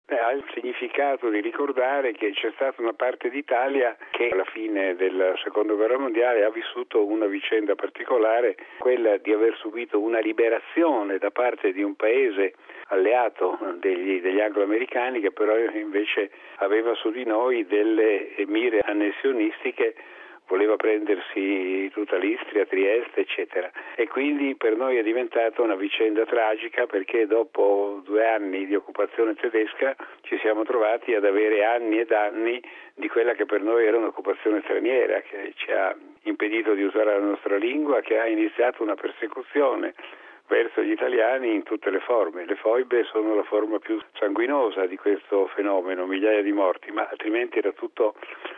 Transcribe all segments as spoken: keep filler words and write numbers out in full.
Beh, ha il significato di ricordare che c'è stata una parte d'Italia che alla fine della seconda guerra mondiale ha vissuto una vicenda particolare, quella di aver subito una liberazione da parte di un paese alleato degli, degli anglo-americani, che però invece aveva su di noi delle mire annessionistiche, voleva prendersi tutta l'Istria, Trieste, eccetera. E quindi per noi è diventata una vicenda tragica, perché dopo due anni di occupazione tedesca ci siamo trovati ad avere anni ed anni di quella che per noi era un'occupazione straniera, che ci ha impedito di usare la nostra lingua, che ha iniziato una persecuzione verso gli italiani in tutte le forme. Le foibe sono la forma più sanguinosa di questo fenomeno, migliaia di morti, ma altrimenti era tutto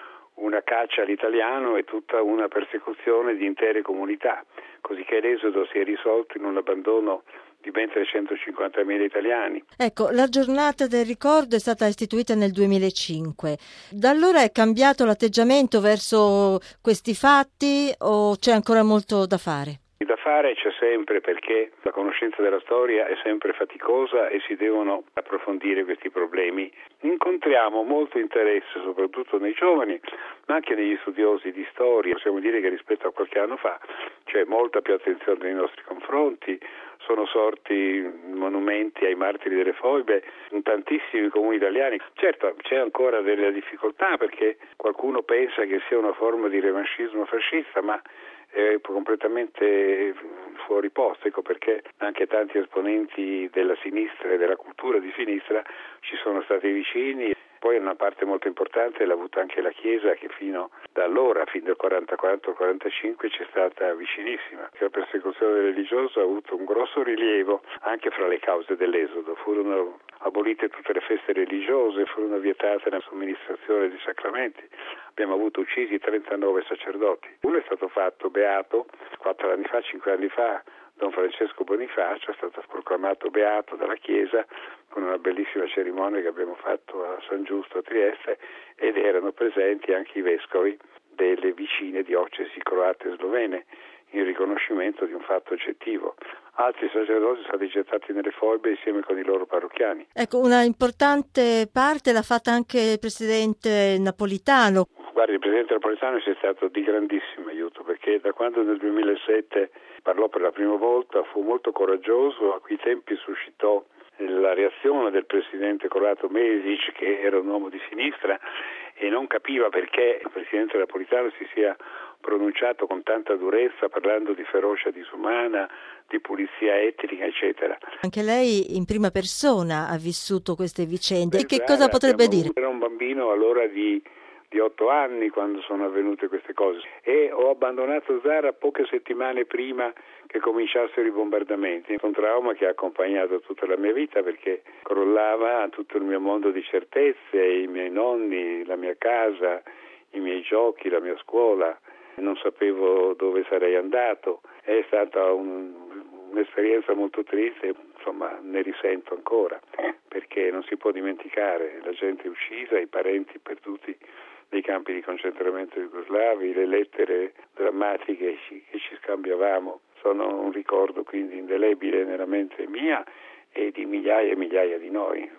una caccia all'italiano e tutta una persecuzione di intere comunità, così che l'esodo si è risolto in un abbandono di ben trecentocinquantamila italiani. Ecco, la giornata del ricordo è stata istituita nel duemilacinque. Da allora è cambiato l'atteggiamento verso questi fatti o c'è ancora molto da fare? Da fare c'è sempre, perché la conoscenza della storia è sempre faticosa e si devono approfondire questi problemi. Incontriamo molto interesse, soprattutto nei giovani, ma anche negli studiosi di storia. Possiamo dire che rispetto a qualche anno fa c'è molta più attenzione nei nostri confronti, sono sorti monumenti ai martiri delle foibe in tantissimi comuni italiani. Certo, c'è ancora delle difficoltà, perché qualcuno pensa che sia una forma di revanscismo fascista, ma è completamente fuori posto, ecco perché anche tanti esponenti della sinistra e della cultura di sinistra ci sono stati vicini. Poi una parte molto importante l'ha avuta anche la Chiesa, che fino da allora, fin dal quarantaquattro quarantacinque, c'è stata vicinissima. La persecuzione religiosa ha avuto un grosso rilievo anche fra le cause dell'esodo. Furono abolite tutte le feste religiose, furono vietate la somministrazione di sacramenti. Abbiamo avuto uccisi trentanove sacerdoti. Uno è stato fatto beato quattro anni fa, cinque anni fa. Don Francesco Bonifacio è stato proclamato beato dalla Chiesa con una bellissima cerimonia che abbiamo fatto a San Giusto a Trieste, ed erano presenti anche i vescovi delle vicine diocesi croate e slovene in riconoscimento di un fatto oggettivo. Altri sacerdoti sono stati gettati nelle foibe insieme con i loro parrocchiani. Ecco, una importante parte l'ha fatta anche il presidente Napolitano. Guardi, il presidente Napolitano è stato di grandissimo aiuto, perché da quando nel duemilasette parlò per la prima volta fu molto coraggioso. A quei tempi suscitò la reazione del presidente croato Mesic, che era un uomo di sinistra e non capiva perché il presidente Napolitano si sia pronunciato con tanta durezza, parlando di ferocia disumana, di pulizia etnica, eccetera. Anche lei in prima persona ha vissuto queste vicende. Beh, e che Zara, cosa potrebbe dire? Era un bambino allora di di otto anni quando sono avvenute queste cose, e ho abbandonato Zara poche settimane prima che cominciassero i bombardamenti. Un trauma che ha accompagnato tutta la mia vita, perché crollava tutto il mio mondo di certezze, i miei nonni, la mia casa, i miei giochi, la mia scuola. Non sapevo dove sarei andato. È stata un, un'esperienza molto triste, insomma ne risento ancora, perché non si può dimenticare la gente uccisa, i parenti perduti nei campi di concentramento jugoslavi, le lettere drammatiche che ci scambiavamo sono un ricordo quindi indelebile nella mente mia e di migliaia e migliaia di noi.